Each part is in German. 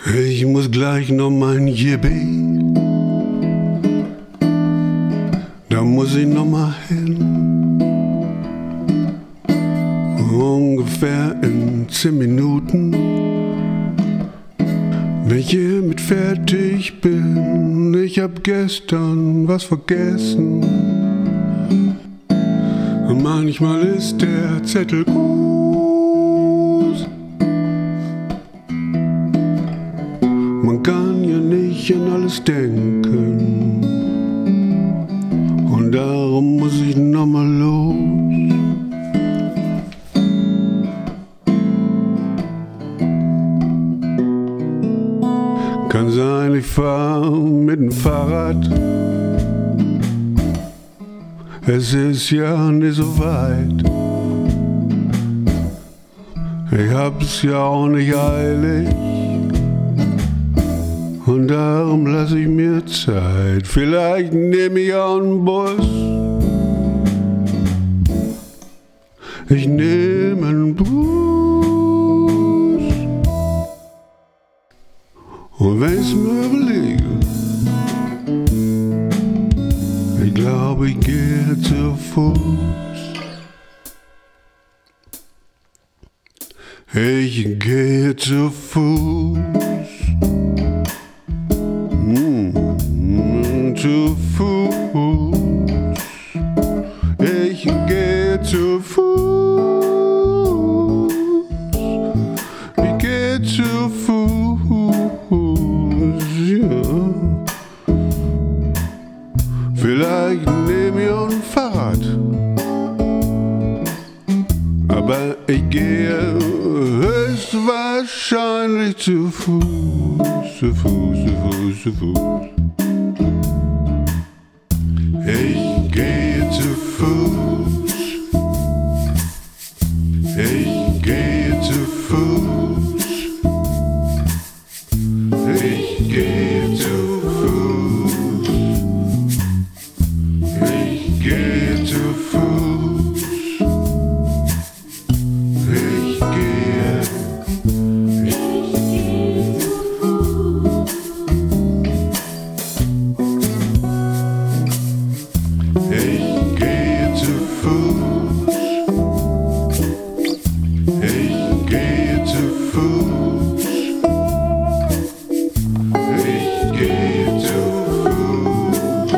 Ich muss gleich noch mein Jibi, da muss ich noch mal hin. Ungefähr in 10 Minuten, wenn ich hiermit fertig bin. Ich hab gestern was vergessen. Und manchmal ist der Zettel groß. Man kann ja nicht an alles denken. Und darum muss ich nochmal los. Kann sein, ich fahr mit dem Fahrrad. Es ist ja nicht so weit. Ich hab's ja auch nicht eilig. Und darum lass ich mir Zeit. Vielleicht nehm ich auch einen Bus. Ich nehm einen Bus. Und wenn ich's mir überlege, ich glaube, ich gehe zu Fuß. Ich gehe zu Fuß. Zu Fuß. Ich gehe zu Fuß. Ich gehe zu Fuß. Ja. Vielleicht nehme ich auch ein Fahrrad, aber ich gehe höchstwahrscheinlich zu Fuß, zu Fuß, zu Fuß, zu Fuß. Ich gehe zu Fuß. Ich gehe zu Fuß. Ich gehe zu Fuß. Ich gehe zu Fuß. Ich gehe. Ich gehe zu Fuß. Ich gehe zu Fuß. Ich gehe zu Fuß.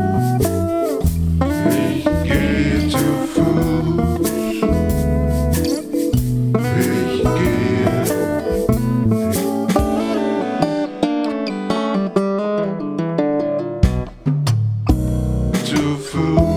Ich gehe zu Fuß. Ich gehe zu Fuß.